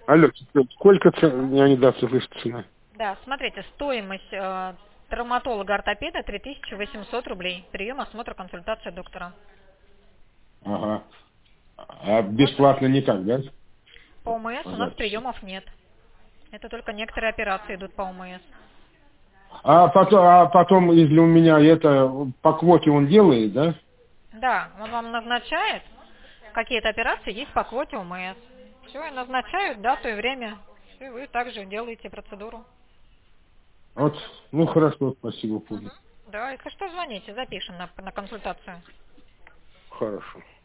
Алло, сколько я не даст слышать цена? Да, смотрите, стоимость травматолога-ортопеда 3800 рублей. Прием, осмотр, консультация доктора. Ага. А Вот бесплатно никак, да? по ОМС По у нас записи. приемов нет. Это только некоторые операции идут по ОМС. А потом, если у меня это по квоте он делает, да? Да, он вам назначает, какие-то операции есть по квоте ОМС. Все, и назначают дату и время. И вы также делаете процедуру. Вот, ну хорошо, спасибо, понял. Да, если что, звоните, запишем на консультацию. Хорошо.